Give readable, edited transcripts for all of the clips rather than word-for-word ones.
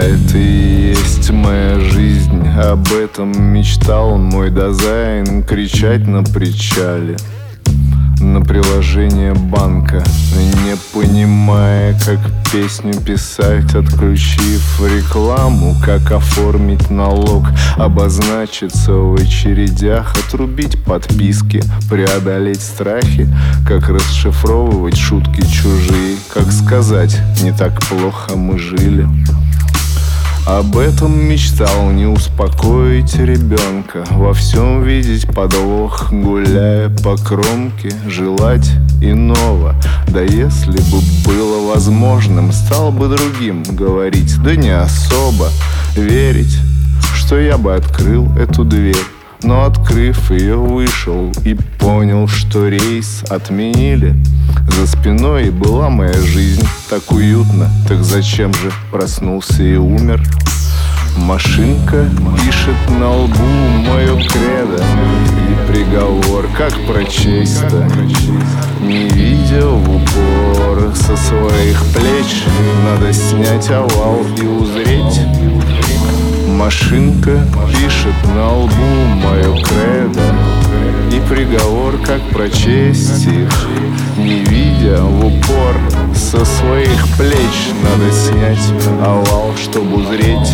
это и есть моя жизнь. Об этом мечтал мой дизайн. Кричать на причале, на приложение банка, не понимая, как песню писать, отключив рекламу, как оформить налог, обозначиться в очередях, отрубить подписки, преодолеть страхи, как расшифровывать шутки чужие, как сказать «не так плохо мы жили». Об этом мечтал, не успокоить ребенка, во всем видеть подвох, гуляя по кромке, желать иного. Да если бы было возможным, стал бы другим, говорить, да не особо, верить, что я бы открыл эту дверь. Но открыв ее, вышел и понял, что рейс отменили. За спиной была моя жизнь, так уютно, так зачем же проснулся и умер? Машинка пишет на лбу мое кредо и приговор, как прочесть-то? Не видя в упор со своих плеч, надо снять овал и узреть. Машинка пишет на лбу мое кредо и приговор, как прочесть их? Не видя в упор со своих плеч, надо снять овал, чтобы узреть.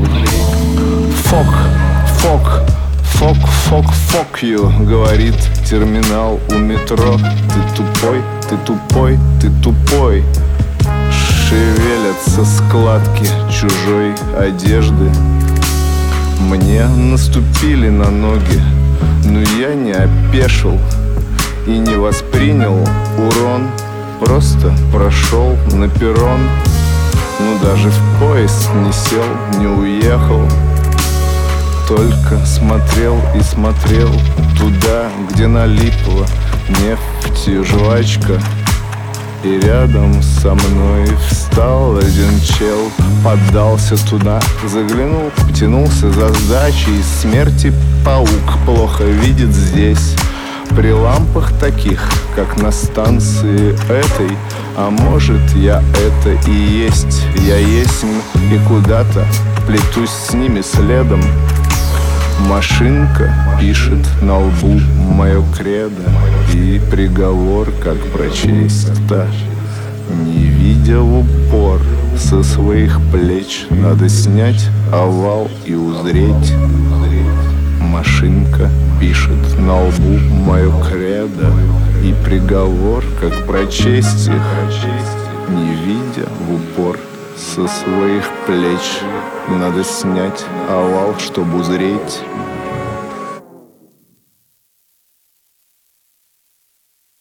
Fuck you, говорит терминал у метро. Ты тупой, ты тупой, ты тупой. Шевелятся складки чужой одежды. Мне наступили на ноги, но я не опешил и не воспринял урон. Просто прошел на перрон. Ну даже в поезд не сел, не уехал. Только смотрел и смотрел туда, где налипла нефть и жвачка. И рядом со мной встал один чел, поддался туда, заглянул, потянулся за сдачей. Смерти паук плохо видит здесь, при лампах таких, как на станции этой. А может, я это и есть, я есть и куда-то плетусь с ними следом. Машинка пишет на лбу мое кредо и приговор, как прочесть-то? Не видя в упор со своих плеч, надо снять овал и узреть. Машинка пишет на лбу мое кредо и приговор, как прочесть их? Не видя в упор со своих плеч, надо снять овал, чтобы узреть.